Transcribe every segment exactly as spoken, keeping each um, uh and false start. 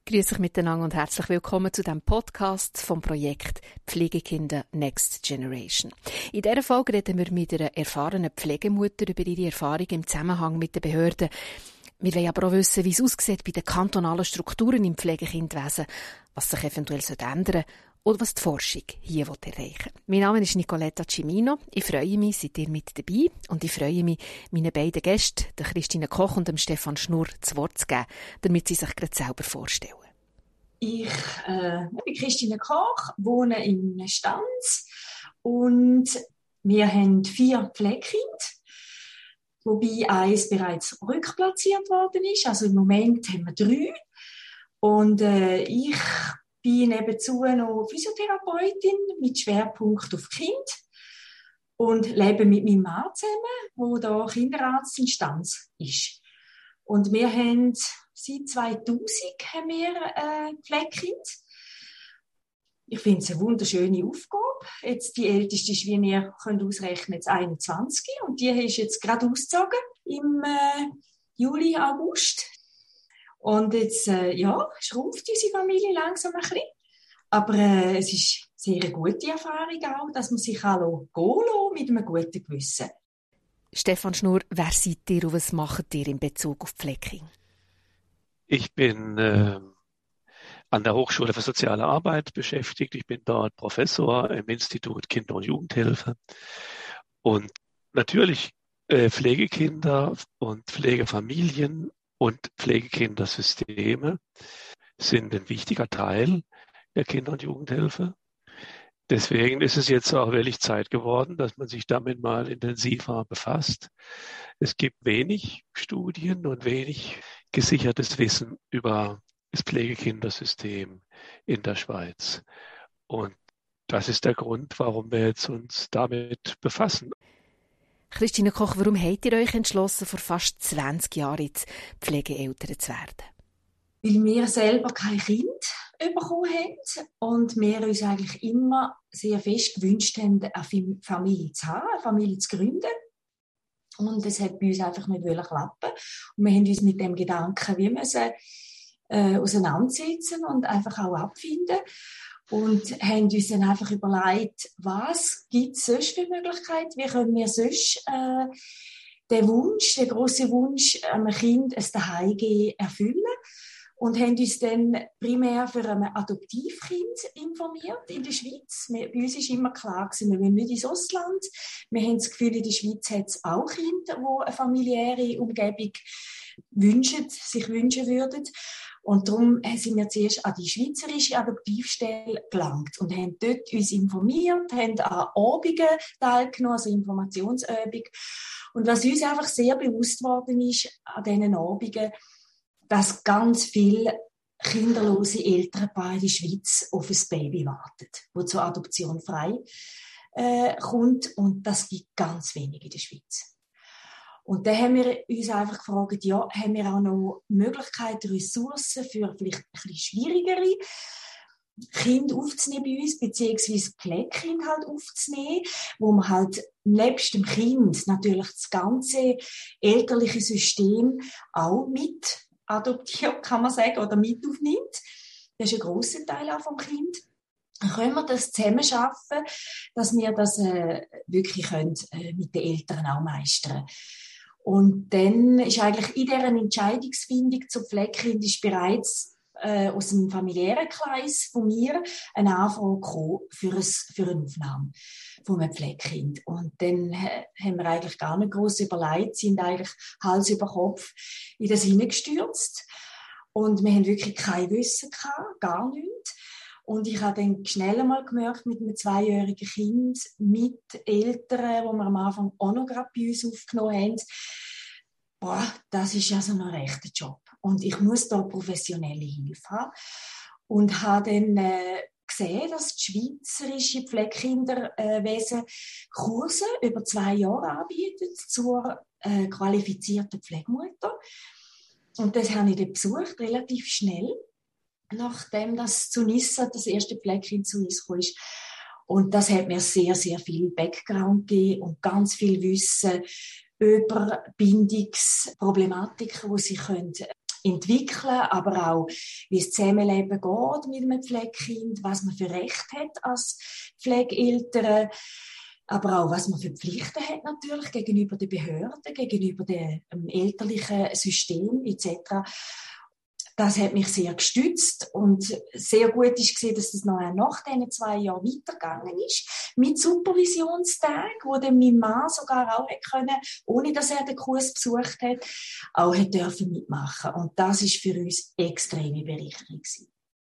Grüß euch miteinander und herzlich willkommen zu diesem Podcast vom Projekt Pflegekinder Next Generation. In dieser Folge reden wir mit einer erfahrenen Pflegemutter über ihre Erfahrungen im Zusammenhang mit den Behörden. Wir wollen aber auch wissen, wie es aussieht bei den kantonalen Strukturen im Pflegekindwesen, was sich eventuell ändern sollte oder was die Forschung hier erreichen will. Mein Name ist Nicoletta Cimino. Ich freue mich, seid ihr mit dabei und ich freue mich, meinen beiden Gästen, der Christine Koch und dem Stefan Schnurr, das Wort zu geben, damit sie sich gerade selber vorstellen. Ich äh, bin Christine Koch, wohne in Stanz und wir haben vier Pflegekinder, wobei eins bereits rückplatziert worden ist. Also im Moment haben wir drei. Und äh, ich bin nebenzu noch Physiotherapeutin mit Schwerpunkt auf Kind und lebe mit meinem Mann zusammen, der da Kinderarzt in Stanz ist. Und wir haben seit zweitausend haben wir äh, Pflegekind. Ich finde es eine wunderschöne Aufgabe. Jetzt die älteste ist, wie ihr könnt ausrechnen, jetzt einundzwanzig. Und die ist jetzt gerade ausgezogen im äh, Juli, August. Und jetzt, äh, ja, schrumpft unsere Familie langsam ein bisschen. Aber äh, es ist sehr eine gute Erfahrung auch, dass man sich auch gehen lässt mit einem guten Gewissen. Stefan Schnurr, wer seid ihr und was macht ihr in Bezug auf Pflegekinder? Ich bin äh, an der Hochschule für Soziale Arbeit beschäftigt. Ich bin dort Professor im Institut Kinder- und Jugendhilfe. Und natürlich äh, Pflegekinder und Pflegefamilien und Pflegekindersysteme sind ein wichtiger Teil der Kinder- und Jugendhilfe. Deswegen ist es jetzt auch wirklich Zeit geworden, dass man sich damit mal intensiver befasst. Es gibt wenig Studien und wenig gesichertes Wissen über das Pflegekindersystem in der Schweiz. Und das ist der Grund, warum wir jetzt uns damit befassen. Christine Koch, warum habt ihr euch entschlossen, vor fast zwanzig Jahren jetzt Pflegeeltern zu werden? Weil wir selber kein Kind bekommen haben und wir uns eigentlich immer sehr fest gewünscht haben, eine Familie zu haben, eine Familie zu gründen. Und es hat bei uns einfach nicht klappen. Und wir haben uns mit dem Gedanken, wie müssen äh, auseinandersetzen und einfach auch abfinden. Und haben uns dann einfach überlegt, was gibt es sonst für Möglichkeiten? Wie können wir sonst äh, den Wunsch, den grossen Wunsch, einem Kind ein Zuhause erfüllen? Und haben uns dann primär für ein Adoptivkind informiert in der Schweiz. Wir, bei uns war immer klar, wir wollen nicht ins Ausland. Wir haben das Gefühl, in der Schweiz hat es auch Kinder, die eine familiäre Umgebung wünschen, sich wünschen würden. Und darum sind wir zuerst an die schweizerische Adoptivstelle gelangt und haben dort uns informiert, haben an Abenden teilgenommen, also Informationsübung. Und was uns einfach sehr bewusst worden ist an diesen Abenden, dass ganz viele kinderlose Elternpaare in der Schweiz auf ein Baby warten, das zur Adoption frei äh, kommt. Und das gibt ganz wenig in der Schweiz. Und dann haben wir uns einfach gefragt, ja, haben wir auch noch Möglichkeiten, Ressourcen für vielleicht ein bisschen schwierigere Kinder aufzunehmen bei uns, beziehungsweise Pflegekinder halt aufzunehmen, wo man halt nebst dem Kind natürlich das ganze elterliche System auch mit adoptiert, kann man sagen, oder mit aufnimmt. Das ist ein grosser Teil auch vom Kind. Dann können wir das zusammen schaffen, dass wir das äh, wirklich können, äh, mit den Eltern auch meistern. Und dann ist eigentlich in dieser Entscheidungsfindung zu Pflegekind ist bereits äh, aus dem familiären Kreis von mir eine Anfrage gekommen für, ein, für eine Aufnahme von einem Pflegekind. Und dann äh, haben wir eigentlich gar nicht gross überlegt, sind eigentlich Hals über Kopf in das hineingestürzt. Und wir haben wirklich kein Wissen gehabt, gar nichts. Und ich habe dann schnell einmal gemerkt, mit einem zweijährigen Kind, mit Eltern, die wir am Anfang auch noch gerade bei uns aufgenommen haben, boah, das ist ja so ein rechter Job. Und ich muss da professionelle Hilfe haben. Und habe dann äh, gesehen, dass das schweizerische Pflegekinderwesen Kurse über zwei Jahre anbietet zur äh, qualifizierten Pflegemutter. Und das habe ich dann besucht, relativ schnell, nachdem das zu Nissa das erste Pflegekind zu uns kam. Und das hat mir sehr, sehr viel Background gegeben und ganz viel Wissen über Bindungsproblematiken, die sie können entwickeln, aber auch, wie das Zusammenleben geht mit einem Pflegekind, was man für Recht hat als Pflegeeltern, aber auch, was man für Pflichten hat natürlich gegenüber den Behörden, gegenüber dem ähm, elterlichen System et cetera. Das hat mich sehr gestützt und sehr gut ist gesehen, dass das noch nach diesen zwei Jahren weitergegangen ist. Mit Supervisionstagen, wo dann mein Mann sogar auch können, ohne dass er den Kurs besucht hat, auch hat dürfen mitmachen. Und das ist für uns extreme Bereicherung gewesen.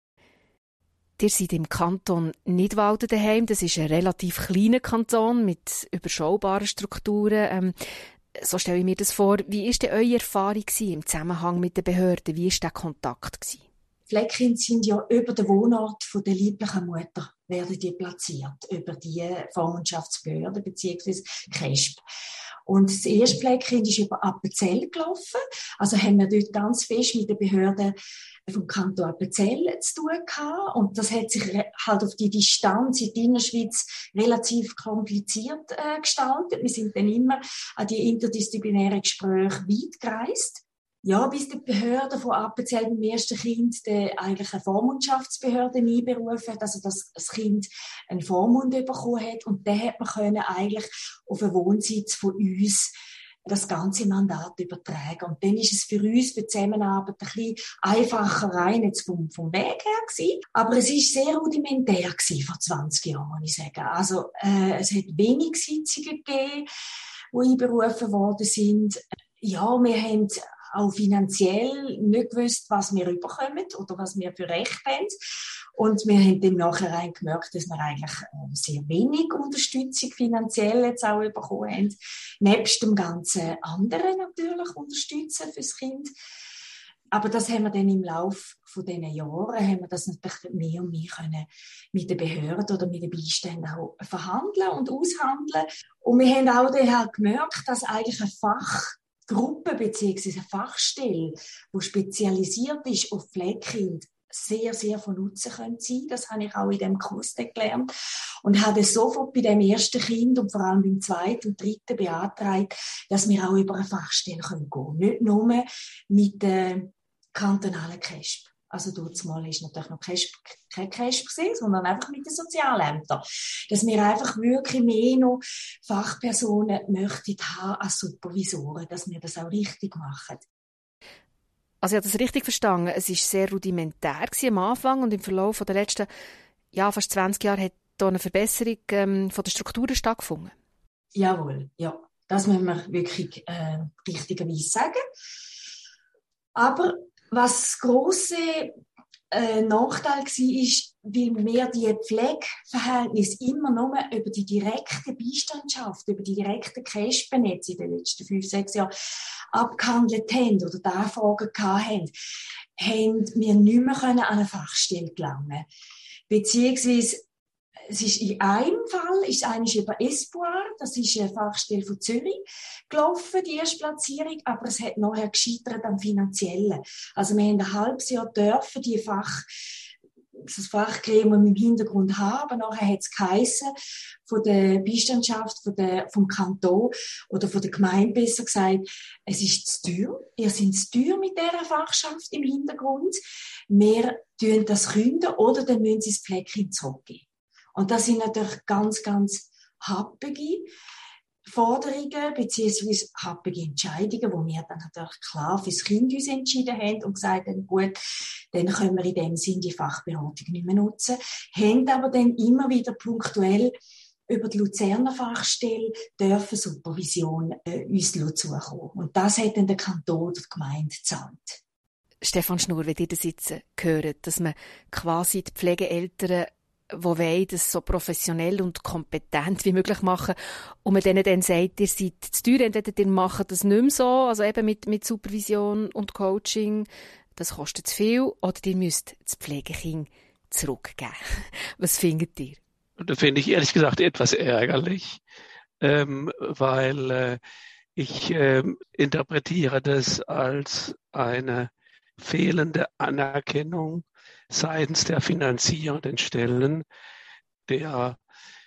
Ihr seid im Kanton Nidwalden daheim. Das ist ein relativ kleiner Kanton mit überschaubaren Strukturen. Ähm, So stelle ich mir das vor. Wie war denn eure Erfahrung im Zusammenhang mit den Behörden? Wie war der Kontakt? Pflegekinder sind ja über den Wohnort von der lieblichen Mutter werden die platziert, über die Vormundschaftsbehörde bzw. K E S P. Und das erste Pflegekind ist über Appenzell gelaufen. Also haben wir dort ganz fest mit den Behörden vom Kanton Appenzell zu tun gehabt. Und das hat sich halt auf die Distanz in der Innerschweiz relativ kompliziert äh, gestaltet. Wir sind dann immer an die interdisziplinären Gespräche weit gereist. Ja, bis die Behörde von Appenzell beim ersten Kind die eigentlich eine Vormundschaftsbehörde einberufen hat, also dass das Kind einen Vormund bekommen hat. Und dann hat man können eigentlich auf den Wohnsitz von uns das ganze Mandat übertragen. Und dann ist es für uns, für die Zusammenarbeit, ein bisschen einfacher rein jetzt vom, vom Weg her gewesen. Aber es ist sehr rudimentär gewesen vor zwanzig Jahren, muss ich sagen. Also, äh, es hat wenig Sitzungen gegeben, die einberufen worden sind. Ja, wir haben auch finanziell nicht gewusst, was wir überkommen oder was wir für Recht haben. Und wir haben im Nachhinein gemerkt, dass wir eigentlich sehr wenig Unterstützung finanziell jetzt auch bekommen haben. Nebst dem ganzen anderen natürlich unterstützen fürs Kind. Aber das haben wir dann im Laufe von diesen Jahren, haben wir das natürlich mehr und mehr können mit den Behörden oder mit den Beiständen auch verhandeln und aushandeln. Und wir haben auch dann halt gemerkt, dass eigentlich ein Fach Gruppe bzw. eine Fachstelle, die spezialisiert ist auf Pflegekinder, sehr, sehr von Nutzen können sein. Das habe ich auch in diesem Kurs gelernt. Und habe sofort bei dem ersten Kind und vor allem beim zweiten und dritten beantragt, dass wir auch über eine Fachstelle gehen können. Nicht nur mit der kantonalen K E S P. Also dort mal ist natürlich noch kein K E S P gewesen, sondern einfach mit den Sozialämtern. Dass wir einfach wirklich mehr noch Fachpersonen möchten haben als Supervisoren, dass wir das auch richtig machen. Also ich habe das richtig verstanden. Es war sehr rudimentär am Anfang und im Verlauf der letzten ja, fast zwanzig Jahre hat da eine Verbesserung ähm, von der Strukturen stattgefunden. Jawohl, ja. Das müssen wir wirklich äh, richtigerweise sagen. Aber was grosse äh, Nachteil war, ist, weil wir die Pflegeverhältnisse immer nur über die direkte Beistandschaft, über die direkten K E S P-Netze in den letzten fünf, sechs Jahren abgehandelt haben oder die Anfragen hatten, haben wir nicht mehr an eine Fachstelle gelangen. Beziehungsweise es ist in einem Fall, ist eigentlich über Espoir, das ist eine Fachstelle von Zürich, gelaufen, die erste Platzierung, aber es hat nachher gescheitert am Finanziellen. Also wir haben ein halbes Jahr dürfen die Fach, das Fachgremium im Hintergrund haben, nachher hat es geheissen, von der Beistandschaft, von der, vom Kanton oder von der Gemeinde besser gesagt, es ist zu teuer, ihr seid zu teuer mit dieser Fachschaft im Hintergrund, wir tun das künden oder dann müssen sie das Pflegekind zurückgeben. Und das sind natürlich ganz, ganz happige Forderungen beziehungsweise happige Entscheidungen, wo wir dann natürlich klar fürs Kind uns entschieden haben und gesagt haben, gut, dann können wir in dem Sinn die Fachberatung nicht mehr nutzen, haben aber dann immer wieder punktuell über die Luzerner Fachstelle dürfen Supervision äh, uns zukommen. Und das hat dann der Kanton oder die Gemeinde gezahlt. Stefan Schnur, wenn ihr das jetzt hört, dass man quasi die Pflegeeltern die wollen, das so professionell und kompetent wie möglich machen. Und man denen dann sagt, ihr seid zu teuer, entweder ihr macht das nicht mehr so, also eben mit, mit Supervision und Coaching, das kostet zu viel, oder ihr müsst das Pflegekind zurückgeben. Was findet ihr? Da finde ich ehrlich gesagt etwas ärgerlich, ähm, weil äh, ich äh, interpretiere das als eine fehlende Anerkennung seitens der finanzierenden Stellen der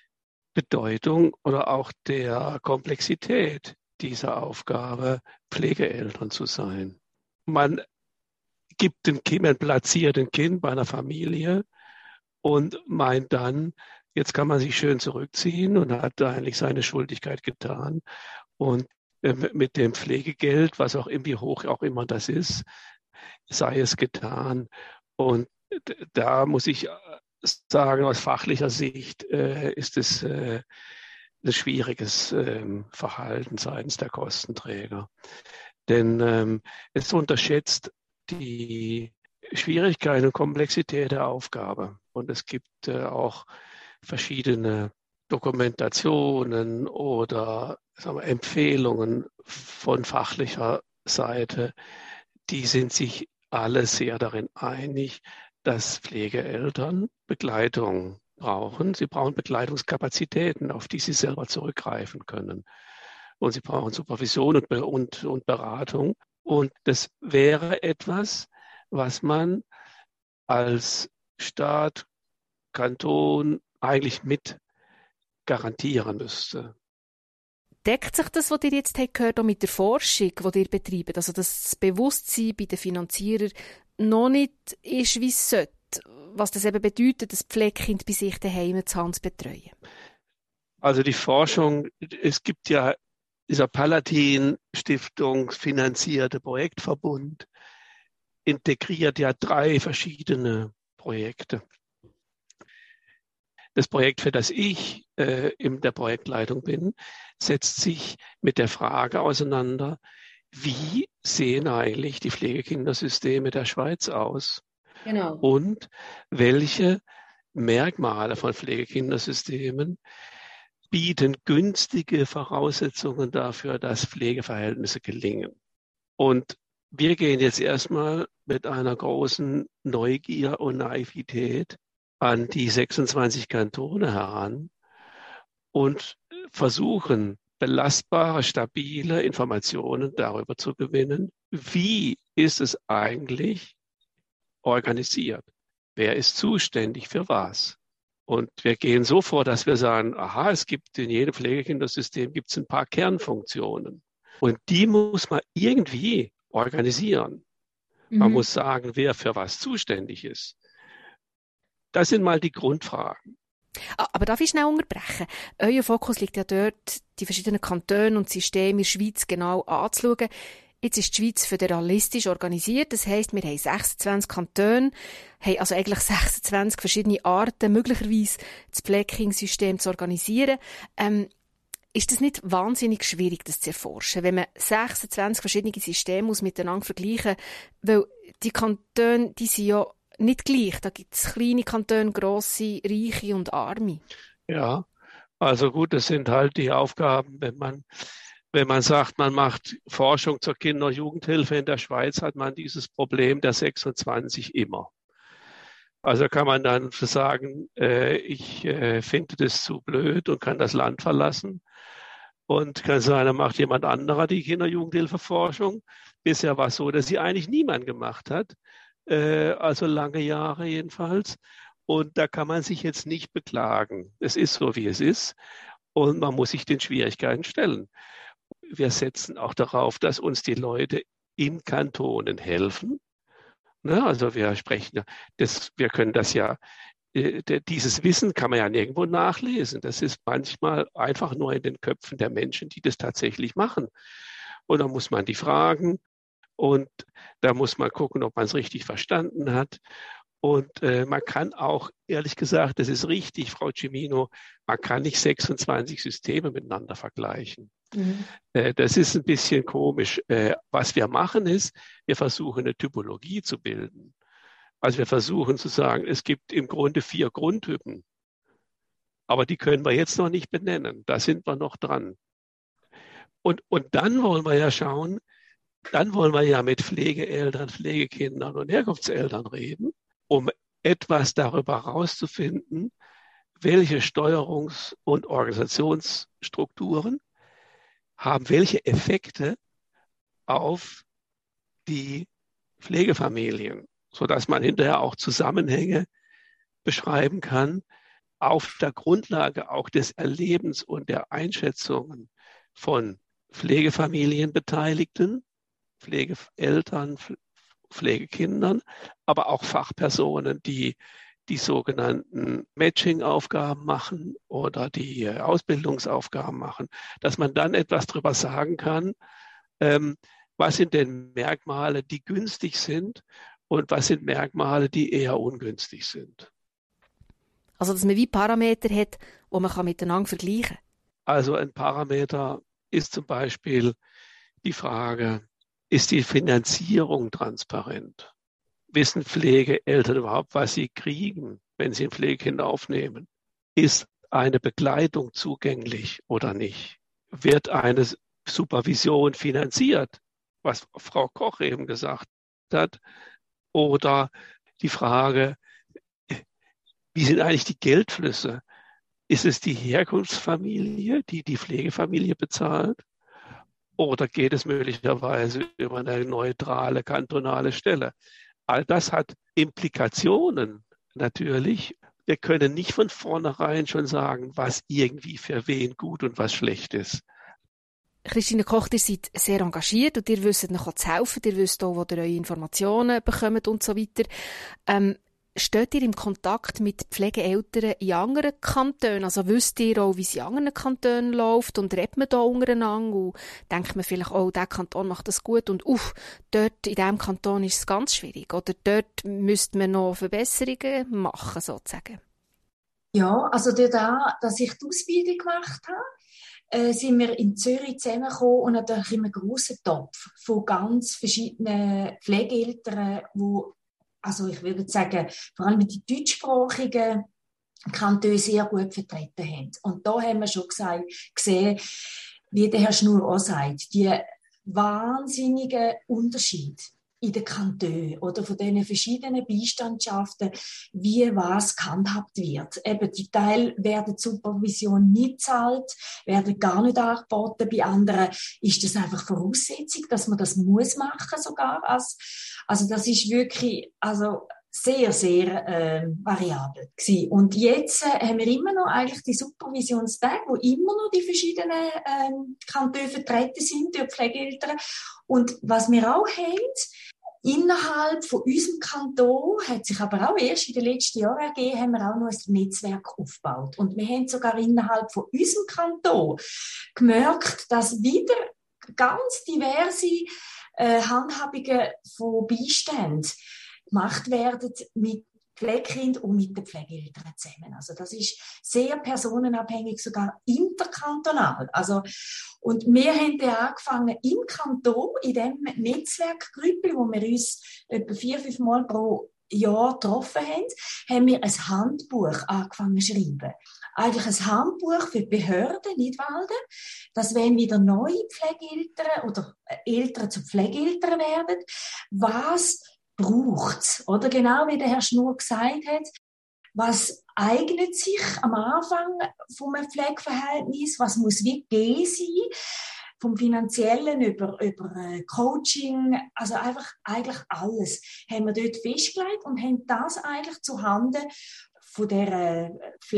Bedeutung oder auch der Komplexität dieser Aufgabe, Pflegeeltern zu sein. Man gibt ein Kind, man platziert ein Kind bei einer Familie und meint dann, jetzt kann man sich schön zurückziehen und hat eigentlich seine Schuldigkeit getan. Und mit dem Pflegegeld, was auch irgendwie hoch auch immer das ist, sei es getan. Und da muss ich sagen, aus fachlicher Sicht äh, ist es äh, ein schwieriges ähm, Verhalten seitens der Kostenträger. Denn ähm, es unterschätzt die Schwierigkeit und Komplexität der Aufgabe. Und es gibt äh, auch verschiedene Dokumentationen oder sagen wir, Empfehlungen von fachlicher Seite, die sind sich alle sehr darin einig, dass Pflegeeltern Begleitung brauchen. Sie brauchen Begleitungskapazitäten, auf die sie selber zurückgreifen können. Und sie brauchen Supervision und, und, und Beratung. Und das wäre etwas, was man als Staat, Kanton eigentlich mit garantieren müsste. Deckt sich das, was ihr jetzt gehört, auch mit der Forschung, die ihr betreibt? Also das Bewusstsein bei den Finanzierern noch nicht ist, wie es sollte? Was das eben bedeutet, das Pflegekind bei sich daheim zu Hause zu betreuen? Also die Forschung, es gibt ja dieser Palatin-Stiftung finanzierte Projektverbund, integriert ja drei verschiedene Projekte. Das Projekt, für das ich äh, in der Projektleitung bin, setzt sich mit der Frage auseinander, wie sehen eigentlich die Pflegekindersysteme der Schweiz aus? Genau. Und welche Merkmale von Pflegekindersystemen bieten günstige Voraussetzungen dafür, dass Pflegeverhältnisse gelingen? Und wir gehen jetzt erstmal mit einer großen Neugier und Naivität an die sechsundzwanzig Kantone heran und versuchen, belastbare, stabile Informationen darüber zu gewinnen, wie ist es eigentlich organisiert? Wer ist zuständig für was? Und wir gehen so vor, dass wir sagen, aha, es gibt in jedem Pflegekindersystem gibt es ein paar Kernfunktionen. Und die muss man irgendwie organisieren. Mhm. Man muss sagen, wer für was zuständig ist. Das sind mal die Grundfragen. Aber darf ich schnell unterbrechen? Euer Fokus liegt ja dort, die verschiedenen Kantone und Systeme in der Schweiz genau anzuschauen. Jetzt ist die Schweiz föderalistisch organisiert. Das heisst, wir haben sechsundzwanzig Kantone, haben also eigentlich sechsundzwanzig verschiedene Arten, möglicherweise das Pflegekindensystem zu organisieren. Ähm, ist das nicht wahnsinnig schwierig, das zu erforschen, wenn man sechsundzwanzig verschiedene Systeme muss miteinander vergleichen muss? Weil die Kantone, die sind ja nicht gleich. Da gibt es kleine Kantone, grosse, reiche und arme. Ja, also gut, das sind halt die Aufgaben, wenn man, wenn man sagt, man macht Forschung zur Kinder- und Jugendhilfe in der Schweiz, hat man dieses Problem der sechsundzwanzig immer. Also kann man dann sagen, äh, ich äh, finde das zu blöd und kann das Land verlassen. Und kann sein, dann macht jemand anderer die Kinder- und Jugendhilfeforschung. Bisher war es so, dass sie eigentlich niemand gemacht hat. Also lange Jahre jedenfalls. Und da kann man sich jetzt nicht beklagen. Es ist so, wie es ist. Und man muss sich den Schwierigkeiten stellen. Wir setzen auch darauf, dass uns die Leute in Kantonen helfen. Also wir sprechen, das, wir können das ja, dieses Wissen kann man ja nirgendwo nachlesen. Das ist manchmal einfach nur in den Köpfen der Menschen, die das tatsächlich machen. Und dann muss man die fragen. Und da muss man gucken, ob man es richtig verstanden hat. Und äh, man kann auch, ehrlich gesagt, das ist richtig, Frau Cimino, man kann nicht sechsundzwanzig Systeme miteinander vergleichen. Mhm. Äh, das ist ein bisschen komisch. Äh, was wir machen ist, wir versuchen eine Typologie zu bilden. Also wir versuchen zu sagen, es gibt im Grunde vier Grundtypen. Aber die können wir jetzt noch nicht benennen. Da sind wir noch dran. Und, und dann wollen wir ja schauen, Dann wollen wir ja mit Pflegeeltern, Pflegekindern und Herkunftseltern reden, um etwas darüber herauszufinden, welche Steuerungs- und Organisationsstrukturen haben welche Effekte auf die Pflegefamilien, sodass man hinterher auch Zusammenhänge beschreiben kann, auf der Grundlage auch des Erlebens und der Einschätzungen von Pflegefamilienbeteiligten, Pflegeeltern Pflegekindern, aber auch Fachpersonen, die die sogenannten Matching-Aufgaben machen oder die Ausbildungsaufgaben machen, dass man dann etwas darüber sagen kann, ähm, was sind denn Merkmale, die günstig sind und was sind Merkmale, die eher ungünstig sind. Also, dass man wie Parameter hat, die man miteinander vergleichen kann. Also ein Parameter ist zum Beispiel die Frage, ist die Finanzierung transparent? Wissen Pflegeeltern überhaupt, was sie kriegen, wenn sie ein Pflegekind aufnehmen? Ist eine Begleitung zugänglich oder nicht? Wird eine Supervision finanziert, was Frau Koch eben gesagt hat? Oder die Frage, wie sind eigentlich die Geldflüsse? Ist es die Herkunftsfamilie, die die Pflegefamilie bezahlt? Oder geht es möglicherweise über eine neutrale kantonale Stelle? All das hat Implikationen natürlich. Wir können nicht von vornherein schon sagen, was irgendwie für wen gut und was schlecht ist. Christine Koch, ihr seid sehr engagiert und ihr wisst noch zu helfen. Ihr wisst auch, wo ihr eure Informationen bekommt und so weiter. Ähm, steht ihr im Kontakt mit Pflegeeltern in anderen Kantonen? Also wisst ihr auch, wie es in anderen Kantonen läuft und redet man da untereinander und denkt man vielleicht, oh, der Kanton macht das gut und uff, dort in diesem Kanton ist es ganz schwierig oder dort müsste man noch Verbesserungen machen, sozusagen? Ja, also da, dass ich die Ausbildung gemacht habe, äh, sind wir in Zürich zusammengekommen und natürlich in einem grossen Topf von ganz verschiedenen Pflegeeltern, die, also ich würde sagen, vor allem die deutschsprachigen Kantone sehr gut vertreten haben. Und da haben wir schon gesagt, gesehen, wie der Herr Schnur auch sagt, die wahnsinnigen Unterschiede in den Kantonen oder von diesen verschiedenen Beistandschaften, wie was gehandhabt wird. Eben, die Teil werden die Supervision nicht gezahlt, werden gar nicht angeboten. Bei anderen ist das einfach Voraussetzung, dass man das muss machen sogar. Also, also das ist wirklich, also sehr, sehr äh, variabel gewesen. Und jetzt äh, haben wir immer noch eigentlich die Supervisionstage, wo immer noch die verschiedenen ähm, Kantone vertreten sind durch Pflegeeltern. Und was wir auch haben, innerhalb von unserem Kanton, hat sich aber auch erst in den letzten Jahren ergeben, haben wir auch noch ein Netzwerk aufgebaut. Und wir haben sogar innerhalb von unserem Kanton gemerkt, dass wieder ganz diverse äh, Handhabungen von Beiständen gemacht werden mit Pflegekind und mit den Pflegeeltern zusammen. Also das ist sehr personenabhängig, sogar interkantonal. Also, und wir haben dann angefangen im Kanton, in dem Netzwerkgruppe, wo wir uns etwa vier, fünf Mal pro Jahr getroffen haben, haben wir ein Handbuch angefangen zu schreiben. Eigentlich ein Handbuch für die Behörden, Nidwalden, dass wenn wieder neue Pflegeeltern oder Eltern zu Pflegeeltern werden, was braucht's, oder? Genau wie der Herr Schnur gesagt hat, was eignet sich am Anfang vom Pflegeverhältnis, was muss wie gegeben sein, vom Finanziellen über, über Coaching, also einfach eigentlich alles, haben wir dort festgelegt und haben das eigentlich zu Handen von der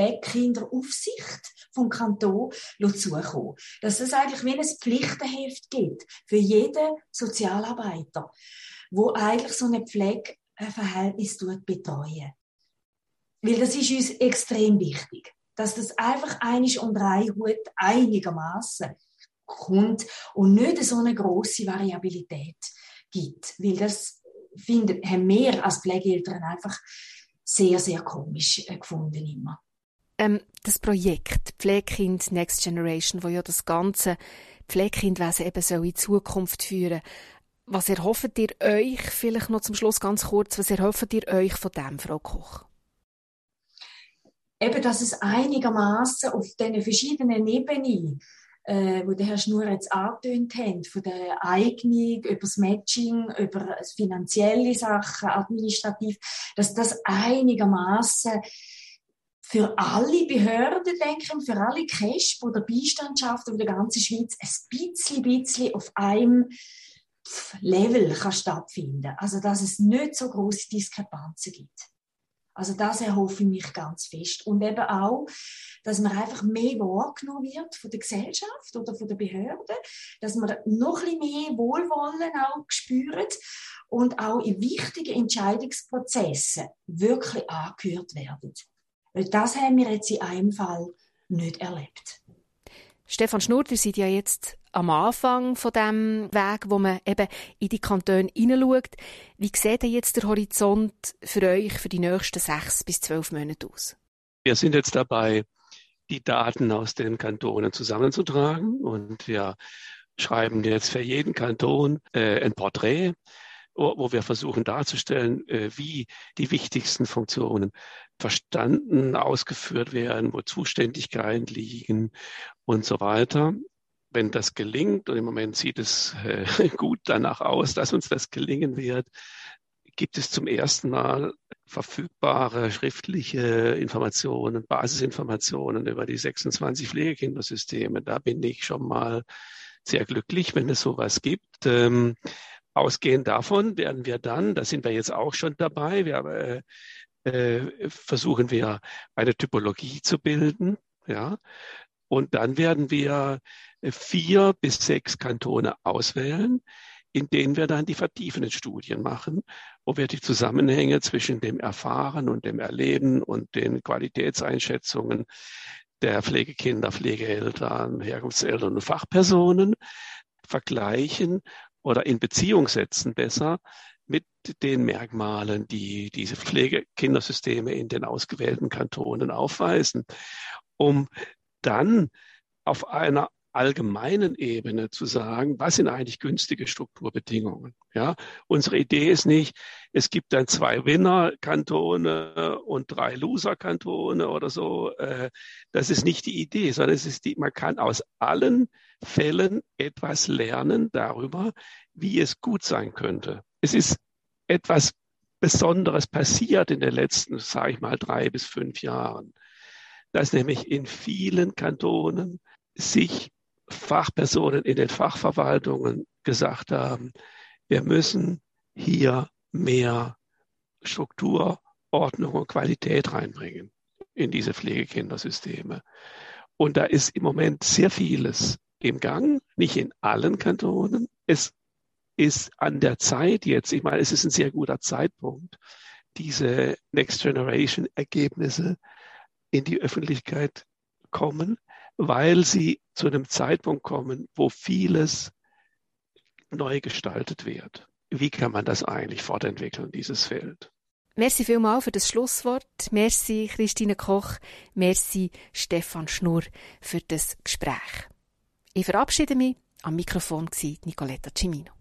Pflegekinderaufsicht vom Kanton zukommen. Dass es eigentlich wie ein Pflichtenheft gibt für jeden Sozialarbeiter, wo eigentlich so ein Pflegeverhältnis betreuen. Weil das ist uns extrem wichtig, dass das einfach einig und drei Hut einigermaßen kommt und nicht so eine grosse Variabilität gibt. Weil das finden, haben wir als Pflegeeltern einfach sehr, sehr komisch gefunden immer. Ähm, das Projekt Pflegekind Next Generation, wo ja das ganze Pflegekindwesen eben so in Zukunft führen. Was erhofft ihr euch, vielleicht noch zum Schluss ganz kurz, was erhofft ihr euch von dem, Frau Koch? Eben, dass es einigermaßen auf den verschiedenen Ebenen, äh, wo der Herr Schnur jetzt angetönt hat, von der Eignung, über das Matching, über finanzielle Sachen, administrativ, dass das einigermaßen für alle Behörden, denke ich, für alle C E S P oder Beistandschaften der ganzen Schweiz ein bisschen, bisschen auf einem Level kann stattfinden. Also, dass es nicht so grosse Diskrepanzen gibt. Also das erhoffe ich mich ganz fest. Und eben auch, dass man einfach mehr wahrgenommen wird von der Gesellschaft oder von der Behörden, dass man noch ein bisschen mehr Wohlwollen auch spürt und auch in wichtigen Entscheidungsprozessen wirklich angehört werden. Weil das haben wir jetzt in einem Fall nicht erlebt. Stefan Schnurr, ihr seid ja jetzt am Anfang von dem Weg, wo man eben in die Kantone hineinschaut. Wie sieht denn jetzt der Horizont für euch für die nächsten sechs bis zwölf Monate aus? Wir sind jetzt dabei, die Daten aus den Kantonen zusammenzutragen, und wir schreiben jetzt für jeden Kanton äh, ein Porträt, wo, wo wir versuchen darzustellen, äh, wie die wichtigsten Funktionen verstanden, ausgeführt werden, wo Zuständigkeiten liegen und so weiter. Wenn das gelingt, und im Moment sieht es äh, gut danach aus, dass uns das gelingen wird, gibt es zum ersten Mal verfügbare schriftliche Informationen, Basisinformationen über die sechsundzwanzig Pflegekindersysteme. Da bin ich schon mal sehr glücklich, wenn es sowas gibt. Ähm, ausgehend davon werden wir dann, da sind wir jetzt auch schon dabei, wir äh, äh, versuchen wir eine Typologie zu bilden, ja, und dann werden wir vier bis sechs Kantone auswählen, in denen wir dann die vertiefenden Studien machen, wo wir die Zusammenhänge zwischen dem Erfahren und dem Erleben und den Qualitätseinschätzungen der Pflegekinder, Pflegeeltern, Herkunftseltern und Fachpersonen vergleichen oder in Beziehung setzen besser mit den Merkmalen, die diese Pflegekindersysteme in den ausgewählten Kantonen aufweisen, um dann auf einer allgemeinen Ebene zu sagen, was sind eigentlich günstige Strukturbedingungen? Ja, unsere Idee ist nicht, es gibt dann zwei Winner-Kantone und drei Loser-Kantone oder so. Das ist nicht die Idee, sondern es ist die, man kann aus allen Fällen etwas lernen darüber, wie es gut sein könnte. Es ist etwas Besonderes passiert in den letzten, sage ich mal, drei bis fünf Jahren, dass nämlich in vielen Kantonen sich Fachpersonen in den Fachverwaltungen gesagt haben, wir müssen hier mehr Struktur, Ordnung und Qualität reinbringen in diese Pflegekindersysteme. Und da ist im Moment sehr vieles im Gang, nicht in allen Kantonen. Es ist an der Zeit jetzt, ich meine, es ist ein sehr guter Zeitpunkt, diese Next Generation Ergebnisse in die Öffentlichkeit kommen, weil sie zu einem Zeitpunkt kommen, wo vieles neu gestaltet wird. Wie kann man das eigentlich fortentwickeln, dieses Feld? Merci vielmals für das Schlusswort. Merci Christine Koch. Merci Stefan Schnurr für das Gespräch. Ich verabschiede mich. Am Mikrofon war Nicoletta Cimino.